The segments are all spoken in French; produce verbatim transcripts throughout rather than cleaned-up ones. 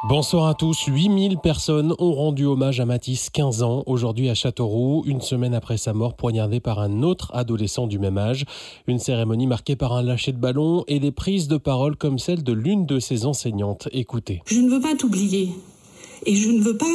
Bonsoir à tous. huit mille personnes ont rendu hommage à Matisse, quinze ans, aujourd'hui à Châteauroux, une semaine après sa mort, poignardé par un autre adolescent du même âge. Une cérémonie marquée par un lâcher de ballon et des prises de parole comme celle de l'une de ses enseignantes. Écoutez. Je ne veux pas t'oublier. Et je ne veux pas...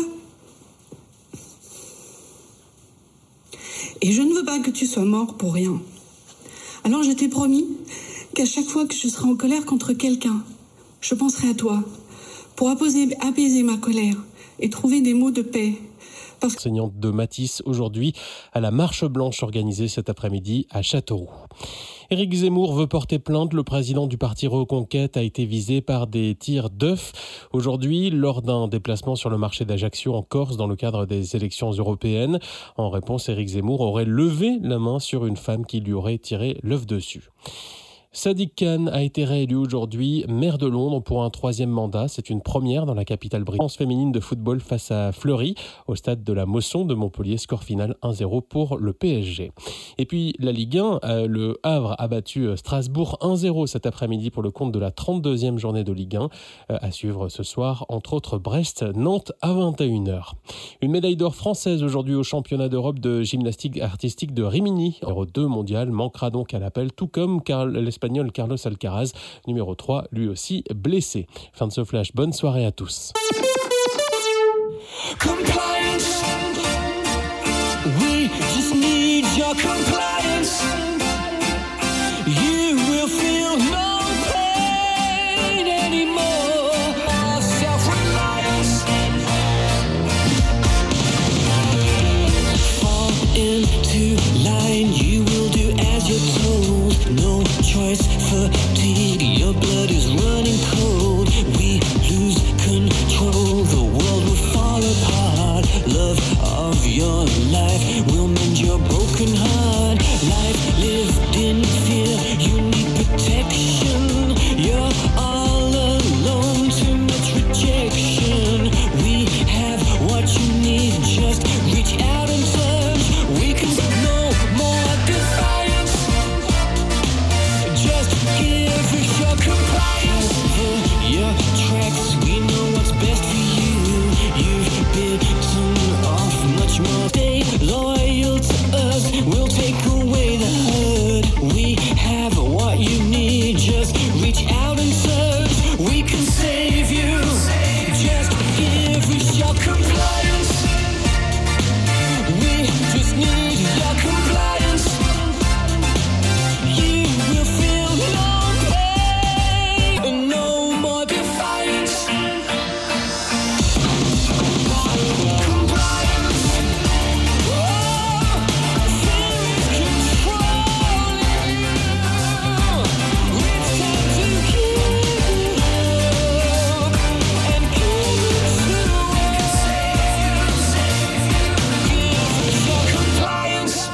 Et je ne veux pas que tu sois mort pour rien. Alors je t'ai promis qu'à chaque fois que je serai en colère contre quelqu'un, je penserai à toi. Pour apaiser, apaiser ma colère et trouver des mots de paix. Parce... Enseignante de Matisse aujourd'hui à la marche blanche organisée cet après-midi à Châteauroux. Éric Zemmour veut porter plainte. Le président du parti Reconquête a été visé par des tirs d'œufs aujourd'hui lors d'un déplacement sur le marché d'Ajaccio en Corse dans le cadre des élections européennes. En réponse, Éric Zemmour aurait levé la main sur une femme qui lui aurait tiré l'œuf dessus. Sadiq Khan a été réélu aujourd'hui maire de Londres pour un troisième mandat. C'est une première dans la capitale britannique. France féminine de football face à Fleury au stade de la Mosson de Montpellier. Score final un zéro pour le P S G. Et puis la Ligue un, euh, le Havre a battu Strasbourg un zéro cet après-midi pour le compte de la trente-deuxième journée de Ligue un. Euh, à suivre ce soir, entre autres Brest-Nantes à vingt et une heures. Une médaille d'or française aujourd'hui au championnat d'Europe de gymnastique artistique de Rimini. Numéro deux mondial manquera donc à l'appel, tout comme car l'Espagnol Carlos Alcaraz, numéro trois, lui aussi blessé. Fin de ce flash, bonne soirée à tous. Compliance. We just need your compliance. You will feel no pain anymore. Self-reliance. Fall into line, you will do as you're told. No choice, fatigue, your blood is running cold. We lose control, the world will fall apart. Love of your life will mend your broken heart. Life lived in fear, you need protection. You're all alone, too much rejection. We have what you need, just reach out and touch. We can no more defiance. Just give us your compliance. Cover your tracks, we know what's best for you. You've bitten off much more. Stay loyal to us, we'll take away the hurt. We have what you need, just reach out and search. We can save you, just give us your compliance. We just need your compliance. You will feel no pain and no more defiance. Compliance. Oh, fear is controlling you. It's time to give it up and give it to us. Give us your compliance.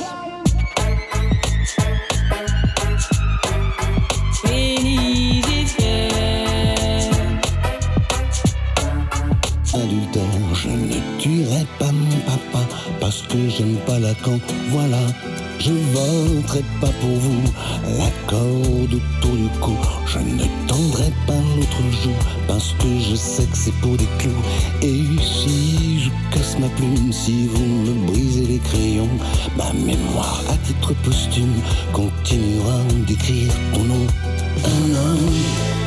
Adultère, je ne tuerai pas mon papa parce que j'aime pas Lacan. Voilà, je voterai pas pour vous. La corde autour du cou, je ne tendrai pas l'autre joue parce que je sais que c'est pour des clous. Et si je casse ma plume, si vous me brisez les crayons, ma mémoire à titre posthume continuera d'écrire ton nom. Un homme,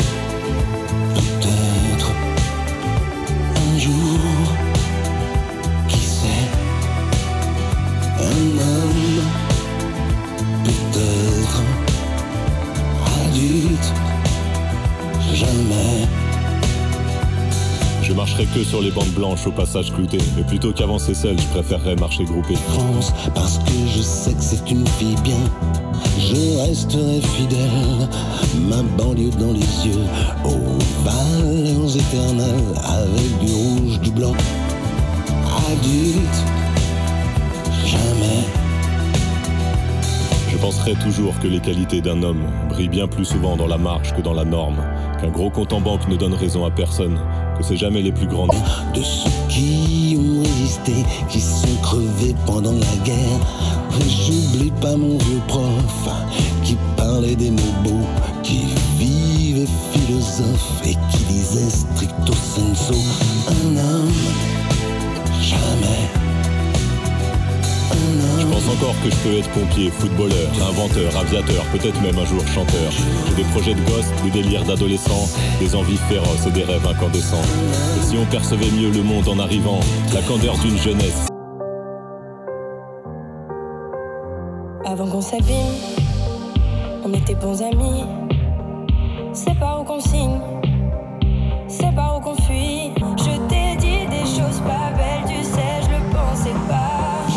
peut-être un jour, qui sait, un homme, peut-être adulte, jamais. Je marcherai que sur les bandes blanches au passage clouté. Mais plutôt qu'avancer seul, je préférerais marcher groupé. France, parce que je sais que c'est une fille bien. Je resterai fidèle, ma banlieue dans les yeux, aux valeurs éternelles, avec du rouge, du blanc. Adulte, jamais. Je penserai toujours que les qualités d'un homme brillent bien plus souvent dans la marge que dans la norme, qu'un gros compte en banque ne donne raison à personne, que c'est jamais les plus grandes. De ceux qui ont résisté, qui sont crevés pendant la guerre. J'oublie pas mon vieux prof qui parlait des mots beaux, qui vivait philosophe et qui disait stricto sensu oiseau, un homme, jamais. Je pense encore que je peux être pompier, footballeur, inventeur, aviateur, peut-être même un jour chanteur. J'ai des projets de gosse, des délires d'adolescent, des envies féroces et des rêves incandescents. Et si on percevait mieux le monde en arrivant, la candeur d'une jeunesse. Avant qu'on s'abîme, on était bons amis. C'est pas où qu'on signe, c'est pas où qu'on fuit. Je t'ai dit des choses pas belles, tu sais, je le pensais pas.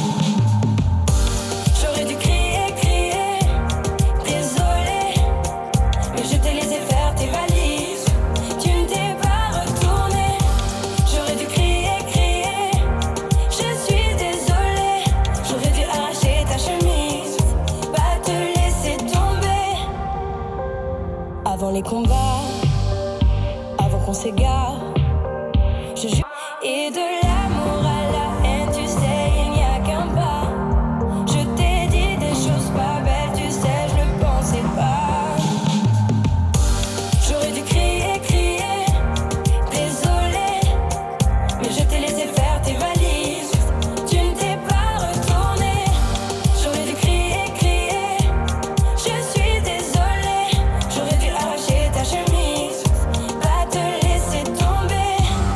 J'aurais dû crier, crier, désolé, mais je t'ai laissé faire tes valises. Tu ne t'es pas retourné. J'aurais dû crier, crier, je suis désolée. J'aurais dû arracher ta chemise, pas te laisser tomber. Avant les combats, avant qu'on s'égare, je jure. Et de l'amour à la haine, tu sais, il n'y a qu'un pas. Je t'ai dit des choses pas belles, tu sais, je le pensais pas. J'aurais dû crier, crier, désolé, mais je t'ai laissé faire tes valises. Tu ne t'es pas retourné. J'aurais dû crier, crier, je suis désolée. J'aurais dû arracher ta chemise, pas te laisser tomber.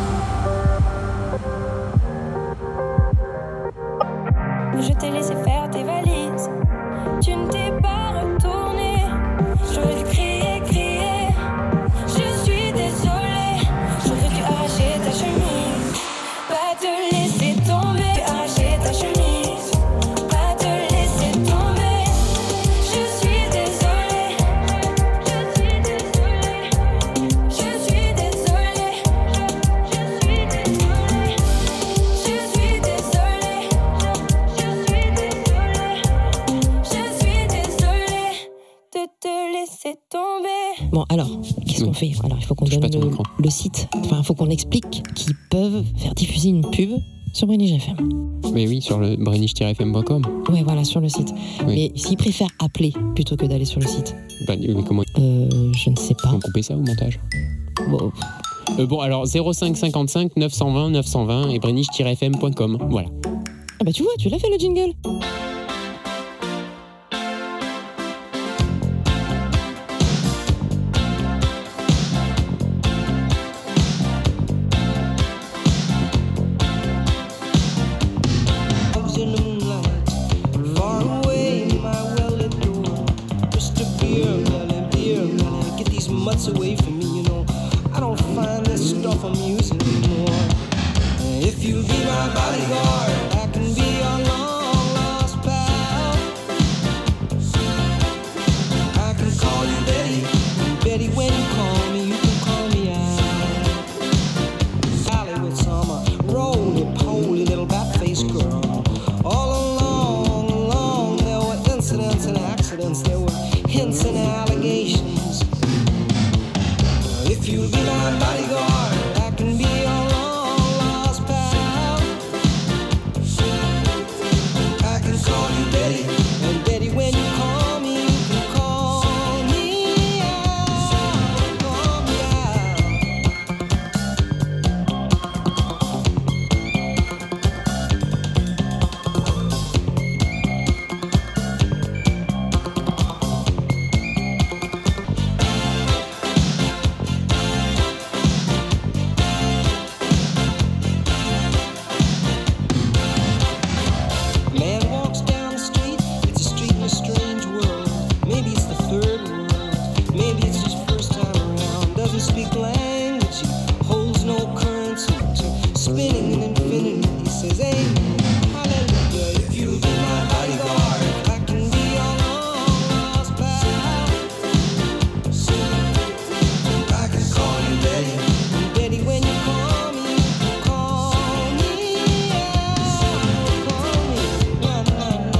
Je t'ai laissé faire tes valises. Tu ne t'es pas retourné. J'aurais dû crier, crier, je suis désolée. J'aurais dû arracher ta chemise, pas te laisser tomber. Arracher ta chemise, pas te laisser tomber. Je suis désolée. Je suis désolée. Je suis désolée. Je suis désolée. Je suis désolée. Je suis désolée. Je suis désolée de te laisser tomber. Bon, alors, qu'est-ce Oui. qu'on fait? Alors, il faut qu'on Touche donne pas ton le, micro. le site. Enfin, il faut qu'on explique qu'ils peuvent faire diffuser une pub sur Brenige F M. Mais oui, sur le brenige tiret f m point com. Ouais, voilà, sur le site. Oui. Mais s'ils préfèrent appeler plutôt que d'aller sur le site, Bah, mais comment euh, je ne sais ils pas. vont couper ça au montage? Bon, Euh, bon, alors zéro cinq cinquante-cinq neuf cent vingt neuf cent vingt et brenige tiret f m point com. Voilà. ah bah tu vois, tu l'as fait le jingle. In the moonlight, far away, my well-lit door. Mister Beer Belly, Beer Belly, get these mutts away from me, you know. I don't find this stuff amusing anymore. If you'll be my bodyguard, I can be your long-lost pal. I can call you Betty, and Betty, when you call me, you can call me out. Hollywood summer, roly-poly little bat-faced girl. All along, along, there were incidents and accidents, there were hints and allegations. If you'll be my bodyguard, I can be your long lost pal. I can call you Betty, and Betty, when you call me, you can call me out, call me out. Man walks down the street, it's a street in a strange world. Maybe it's the third world, maybe it's his first time around. Doesn't speak language, he holds no currency, to spinning in infinity. He says, amen, hallelujah. If you'll be my bodyguard, I can be your long lost pal. I can call you Betty, and Betty, when you call me, you can call me out, call me, na na na.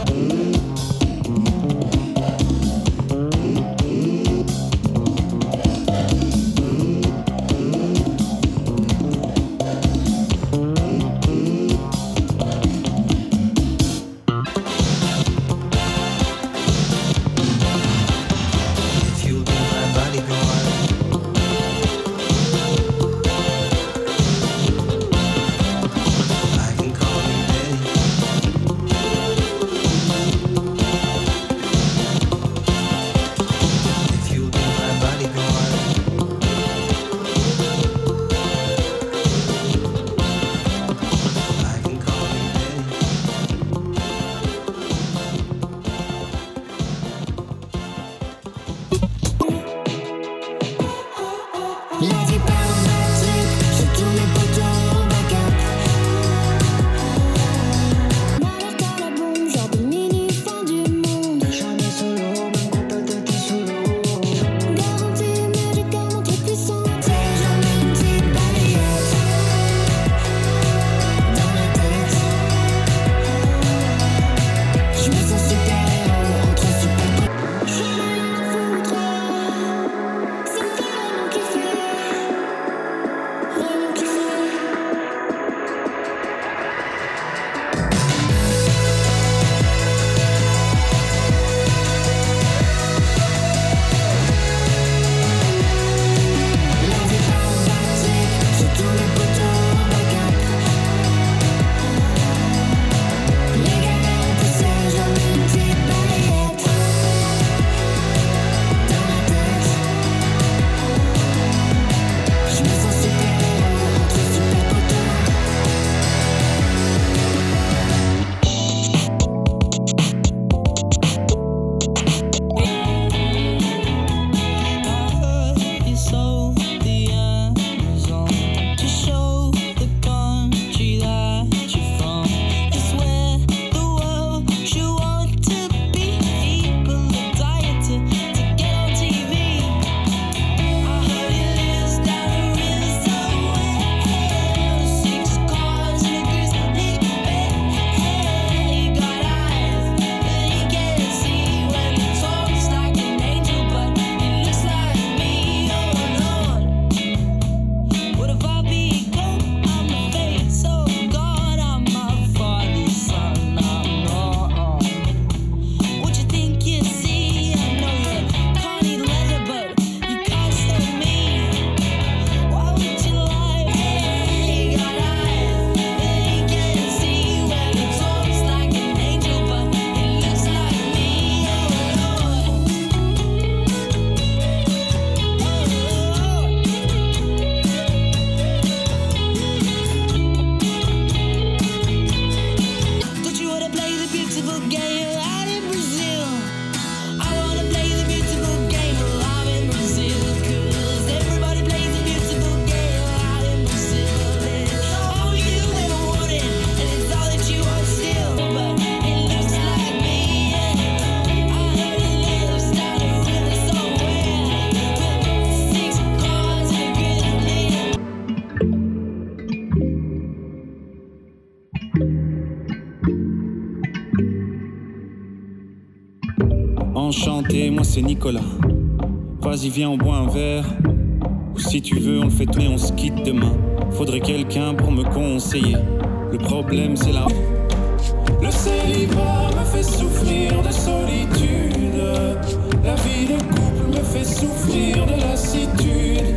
c'est Nicolas. Vas-y, viens, on boit un verre. Ou si tu veux, on le fait tourner, on se quitte demain. Faudrait quelqu'un pour me conseiller. Le problème, c'est la... Le célibat me fait souffrir de solitude. La vie de couple me fait souffrir de lassitude.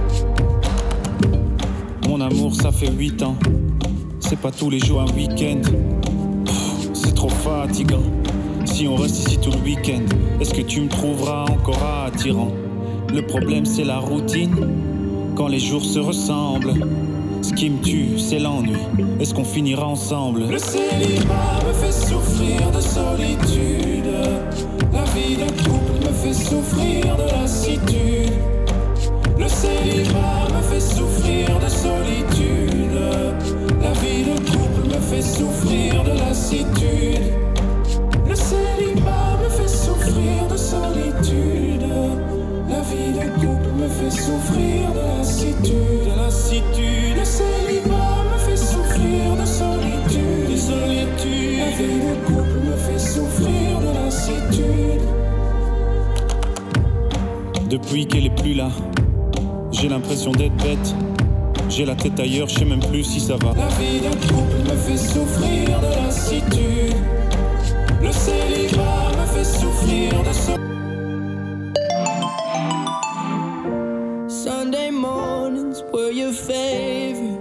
Mon amour, ça fait huit ans. C'est pas tous les jours un week-end. Pff, c'est trop fatigant. Si on reste ici tout le week-end, est-ce que tu me trouveras encore attirant? Le problème, c'est la routine. Quand les jours se ressemblent, ce qui me tue, c'est l'ennui. Est-ce qu'on finira ensemble? Le célibat me fait souffrir de solitude. La vie de couple me fait souffrir de lassitude. Le célibat me fait souffrir de solitude. La vie de couple me fait souffrir de lassitude. Le célibat me fait souffrir de solitude. La vie de couple me fait souffrir de lassitude. De lassitude. Le célibat me fait souffrir de solitude. De solitude. La vie de couple me fait souffrir de lassitude. Depuis qu'elle est plus là, j'ai l'impression d'être bête. J'ai la tête ailleurs, je sais même plus si ça va. La vie de couple me fait souffrir de lassitude. Le célibat me fait souffrir de solitude. Sunday mornings were your favorite.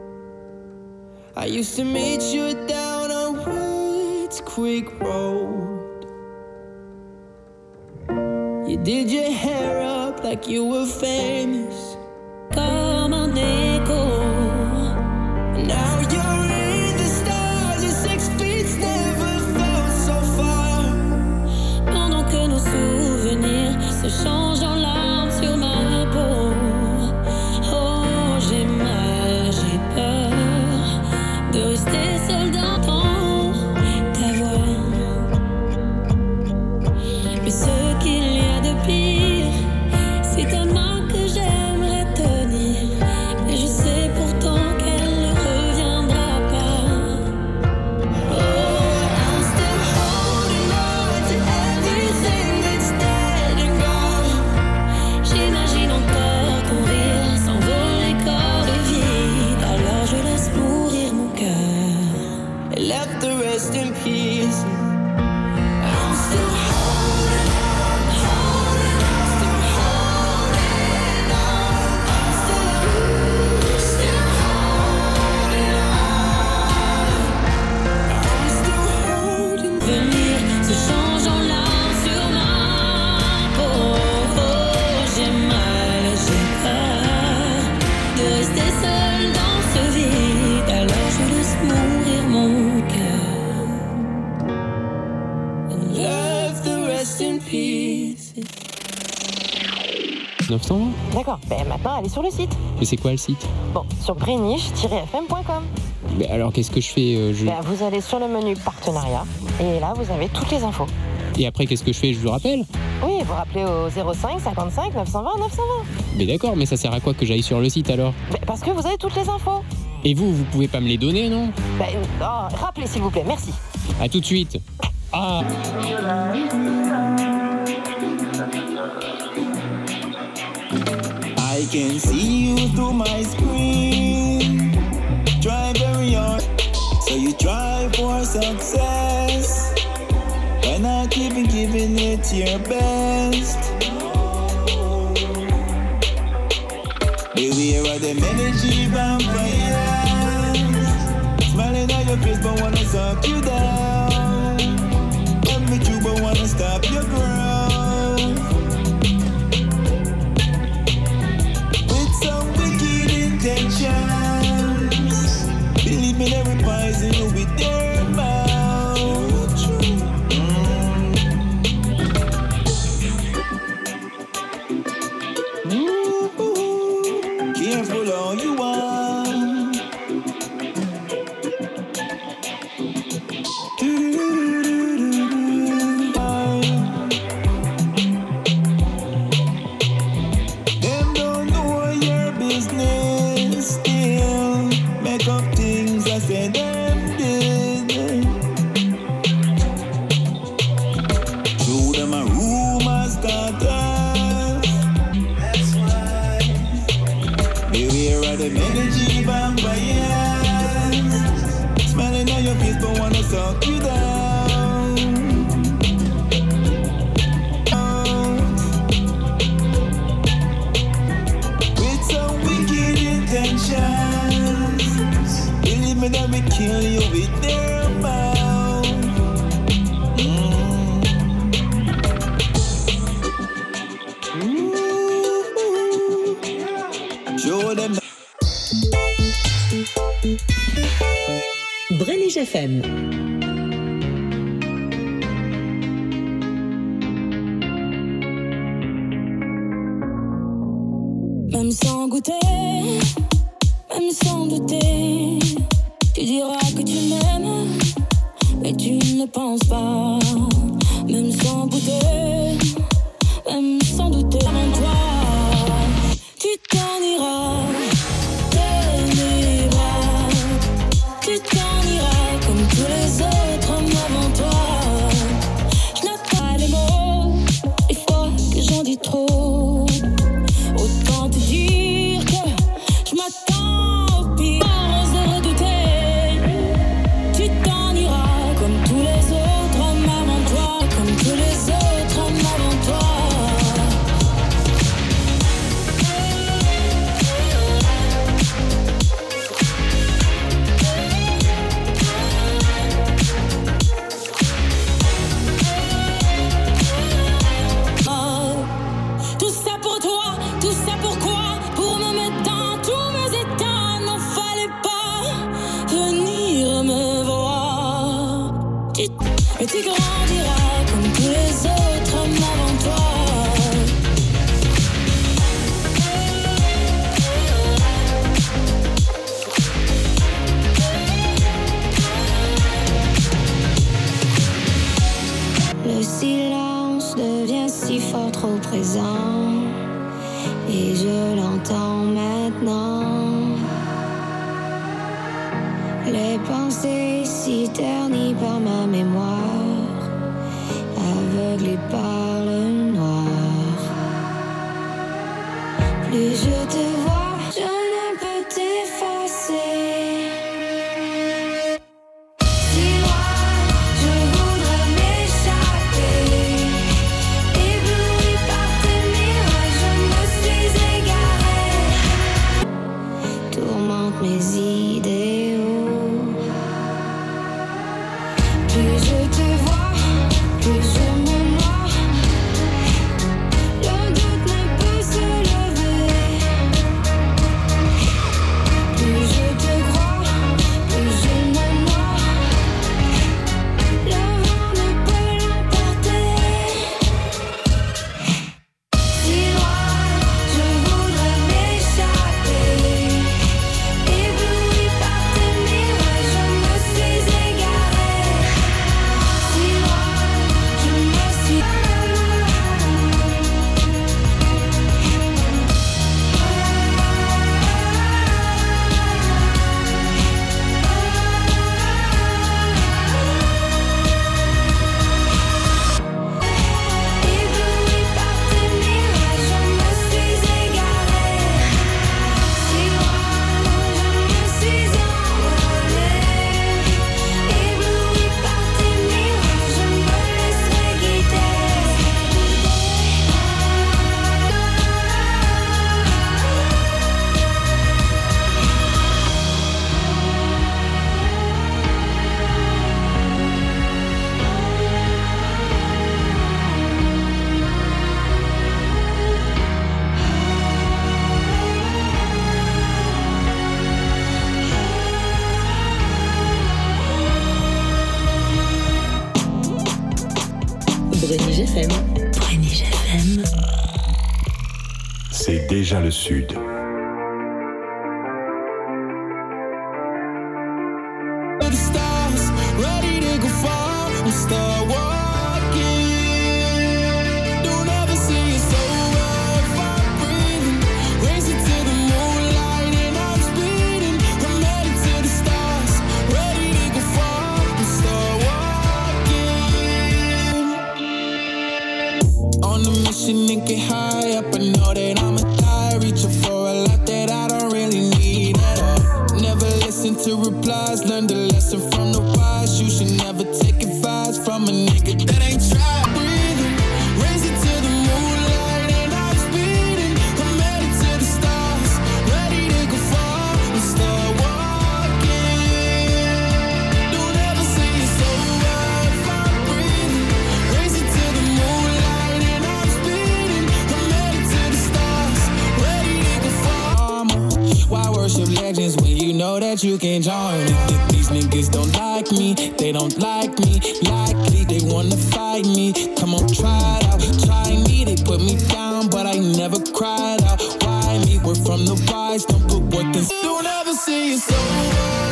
I used to meet you down on Woods Creek Road. You did your hair up like you were famous. Comme un écho. Now you're in the stars, your six feet never felt so far. Pendant que nos souvenirs se changent en larmes sur ma peau. Oh, j'ai mal, j'ai peur de rester seule dans ta voix. Mais ce qu'il y a de pire, c'est ta main que j'aimerais tenir. Mais je sais pourtant qu'elle ne reviendra pas. Oh, I'm still holding on to everything that's dead and gone. J'imagine encore ton rire s'envoler corps de vide. Alors je laisse mourir mon cœur. And left the rest in peace. I'm still holding on, holding on, still holding on. I'm still, still holding on. I'm still holding on. Venir se change en larmes sur ma peau. Oh, j'ai mal, j'ai peur de rester seule dans ce vide. Alors je laisse mourir mon cœur. And left the rest in peace. neuf cent vingt. D'accord, ben maintenant elle est sur le site. Mais c'est quoi le site? Bon, sur breniche tiret f m point com. Mais alors qu'est-ce que je fais euh, je... Ben, vous allez sur le menu partenariat et là vous avez toutes les infos. Et après qu'est-ce que je fais? Je vous rappelle? Oui, vous rappelez au zéro cinq cinquante-cinq neuf cent vingt neuf cent vingt. Mais d'accord, mais ça sert à quoi que j'aille sur le site alors? Ben, parce que vous avez toutes les infos. Et vous, vous pouvez pas me les donner, non? Ben, oh, rappelez s'il vous plaît, merci. À tout de suite. Ah. I can see you through my screen. Try very hard, so you try for success. Why not keeping giving it your best? Beware of them energy vampires, smiling at your face but wanna suck you down. Love me true but wanna stop your growth. With some wicked intentions, believe me, they will poison you with their mouth. Mm. Ooh, careful all you want. them energy vampires. Smiling on your face, but wanna suck you down. With some wicked intentions, believe me that we kill you with their mouth. Mm. Mm-hmm. Show them. Brenige F M. Même sans goûter, même sans douter, tu diras que tu m'aimes, mais tu ne penses pas. Même sans goûter, même sans douter, avant toi, tu t'en iras. Tu t'en iras comme tous les autres hommes avant toi. Je n'ai pas les mots, les fois que j'en dis trop. Autant te dire que je m'attends au pire, sans redouter. Tu t'en iras comme tous les autres hommes avant toi, comme tous les autres hommes avant toi. Et tu grandiras comme tous les autres hommes avant toi. Le silence devient si fort trop présent, et je l'entends maintenant. Les pensées si ternies par ma mémoire, aveuglées par le noir. Plus je te vois, je ne peux t'effacer. Si loin, je voudrais m'échapper. Ébloui par tes mirages, je me suis égarée. Tourmente mes idées. Plus je te vois, plus je me noie. Le doute ne peut se lever. Plus je te crois, plus je me noie. Le vent ne peut l'emporter. Si loin, je voudrais m'échapper. Ébloui par tes mirages, je me suis égarée. Si loin, je me suis ébloui par tes mirages, je me suis égarée. Si loin, je me suis envolée. Ébloui par tes mirages, je me laisserai guider. Brenige F M. Brenige F M. C'est déjà le Sud. The stars ready to go far and start walking. Don't ever say it's over if I'm breathing. Racing to the moonlight and I'm speeding. I'm headed to the stars, ready to go far and start walking. On a mission and get high up, I know that I'ma die, reaching for a life that I don't really need. actions when you know that you can join it. These niggas don't like me, they don't like me. Likely they wanna fight me. Come on, try it out, try me. They put me down, but I never cried out. Why me? We're from the wise, don't put what this. Don't ever say it's over.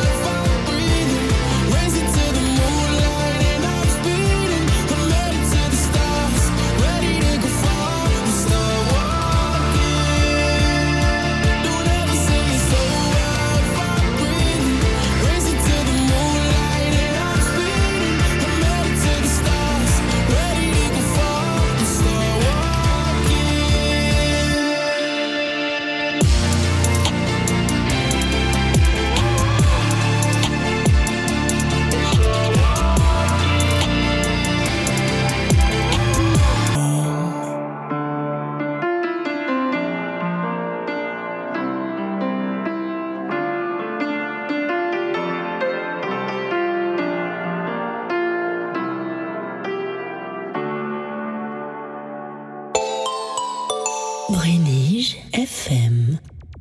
Brénige F M.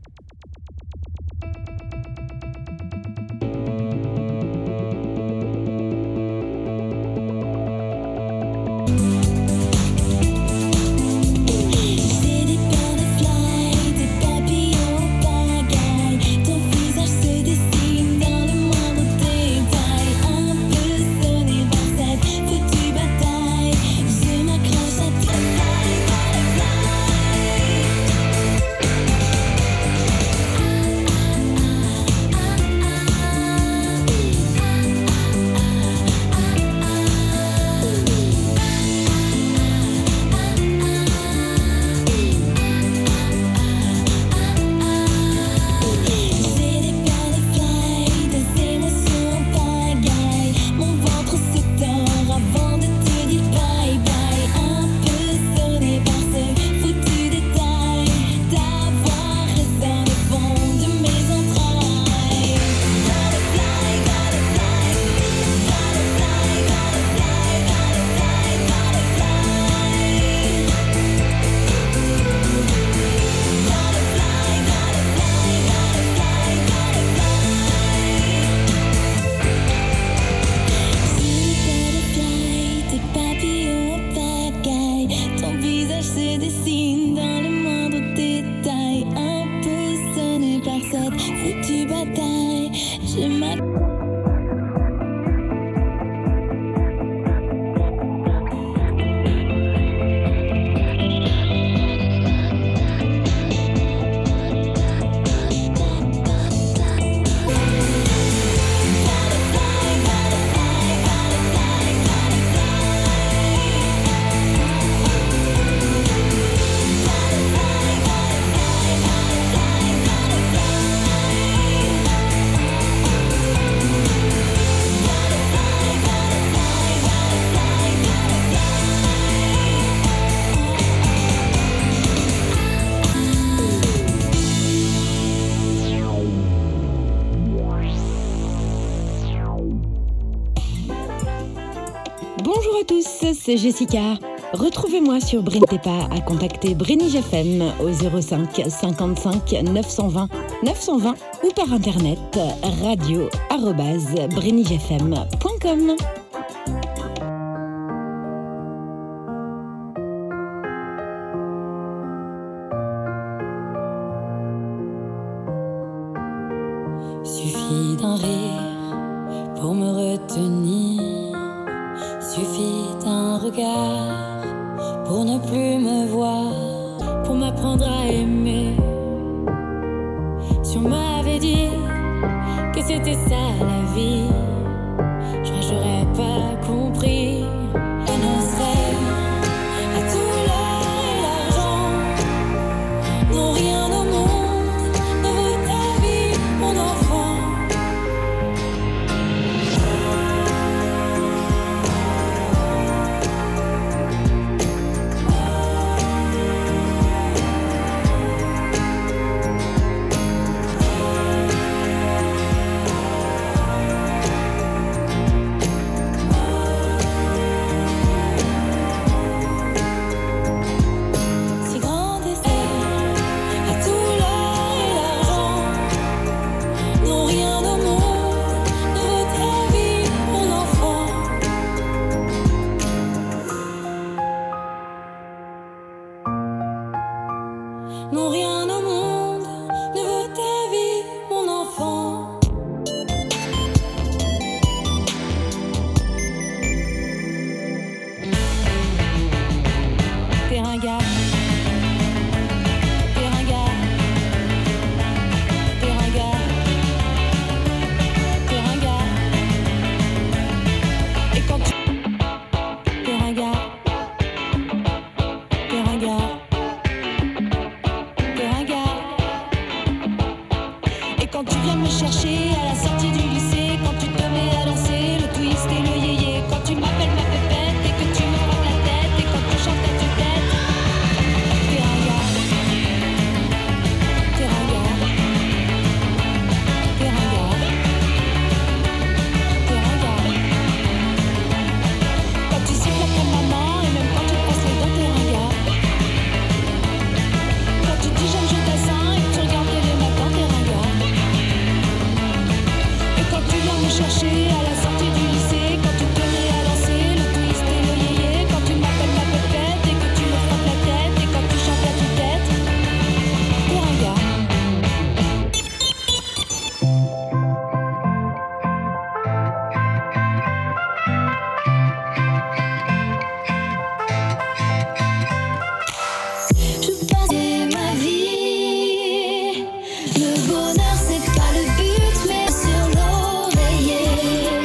C'est Jessica. Retrouvez-moi sur Brintepa à contacter Brénige F M au zéro cinq cinquante-cinq neuf cent vingt neuf cent vingt ou par internet radio arobase brénige f m point com. Suffit d'un rire pour me retenir. Suffit d'un regard pour ne plus me voir, pour m'apprendre à aimer. Si on m'avait dit que c'était ça la vie, je crois que j'aurais pas compris. Je renoncerais à tout l'or et l'argent, non rien au monde ne vaut ta vie, mon enfant. Non, rien au monde ne vaut ta vie, mon enfant. T'es ringard. T'es ringard. T'es ringard. T'es ringard. Et quand tu... T'es ringard. T'es ringard. T'es ringard. Et quand tu viens me chercher à la sortie du lycée, quand tu te mets à danser le twist et le yéyé, quand tu m'appelles ma pépette et que tu me frottes la tête, et quand tu chantes ta tue-tête, t'es ringard. T'es ringard. T'es ringard. T'es ringard. Quand tu siffles après maman et même quand tu te passes les dents, t'es ringard. Quand tu dis j'aime je tassin et que tu regardes les matins, t'es ringard. Et quand tu viens me chercher à la sortie du lycée, quand tu te mets à danser le twist et le yéyé, quand tu m'appelles ma pépette et que tu me frottes la tête, et quand tu chantes la tue-tête, t'es ringard. Je passais ma vie. Le bonheur c'est pas le but, mais sur l'oreiller.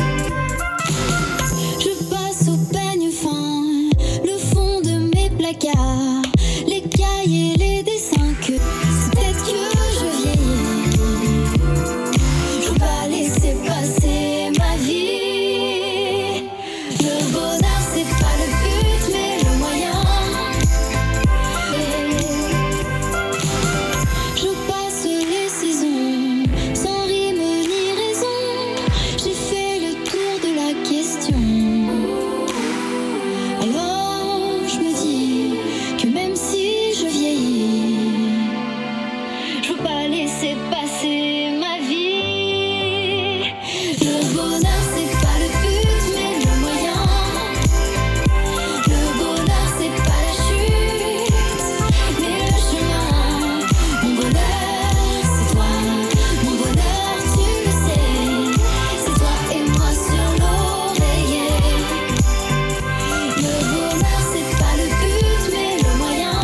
Je passe au peigne fin, le fond de mes placards, les cahiers, les dessins que c'est peut-être que je vieillis. Je veux pas laisser passer ma vie. Le bonheur c'est pas le but, mais le moyen. Je passe les saisons sans rime ni raison. J'ai fait le tour de la question. Alors je me dis que même si je vieillis, je veux pas laisser passer ma vie. Le bonheur c'est pas le but, mais le moyen. Le bonheur c'est pas la chute, mais le chemin. Mon bonheur c'est toi, mon bonheur tu le sais. C'est toi et moi sur l'oreiller. Le bonheur c'est pas le but, mais le moyen.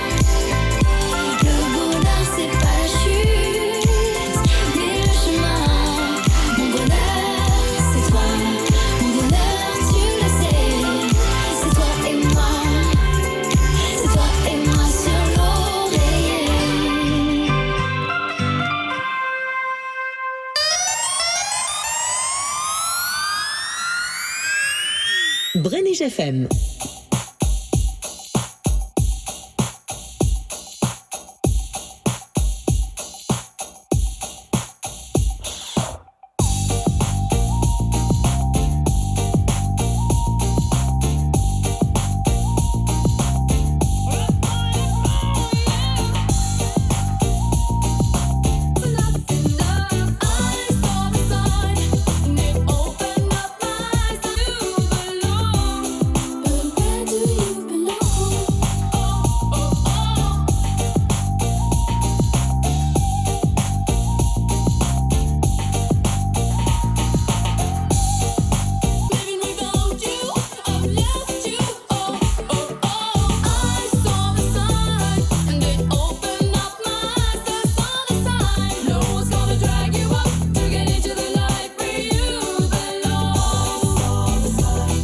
Le bonheur c'est pas la chute, mais le chemin. Mon bonheur c'est toi, mon bonheur tu le sais. C'est toi et moi, c'est toi et moi sur l'oreiller. Brenige F M.